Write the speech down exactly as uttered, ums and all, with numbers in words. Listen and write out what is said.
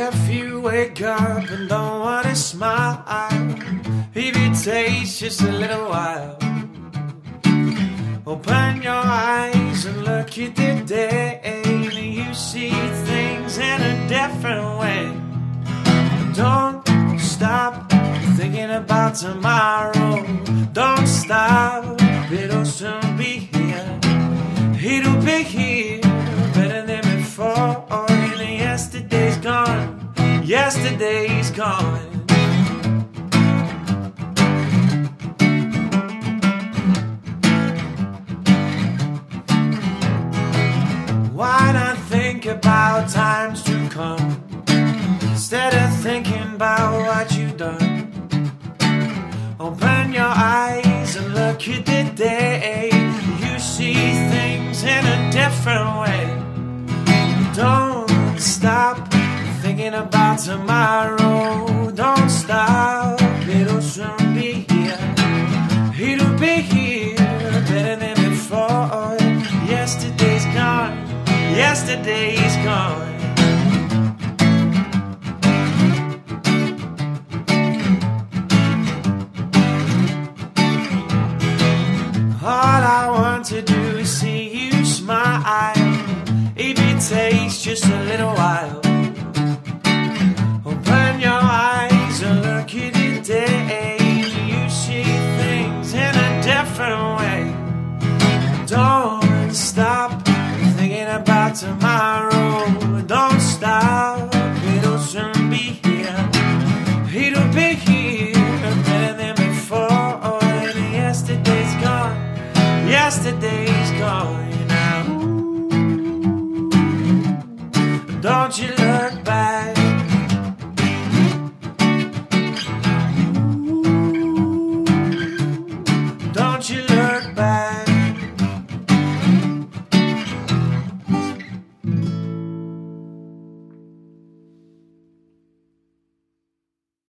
if you wake up and don't wanna smile, if it takes just a little while, open your eyes and look at the day, and you see things in a different way. Don't stop thinking about tomorrow. Don't stop, it'll soon be here. It'll be here, better than before. And yesterday's gone, yesterday's gone. Why not think about times to come instead of thinking about what you've done? Open your eyes and look at the day. You see things in a different way. Don't stop thinking about tomorrow. Don't stop, it'll soon be here. It'll be here, better than before. Yesterday's gone, yesterday's gone. All I want to do is see you smile. If it takes just a little while, open your eyes and look at the day. You see things in a different way. Don't stop thinking about tomorrow. Don't stop, it'll soon be here. It'll be here, better than before. And yesterday's gone, yesterday's gone now. Don't you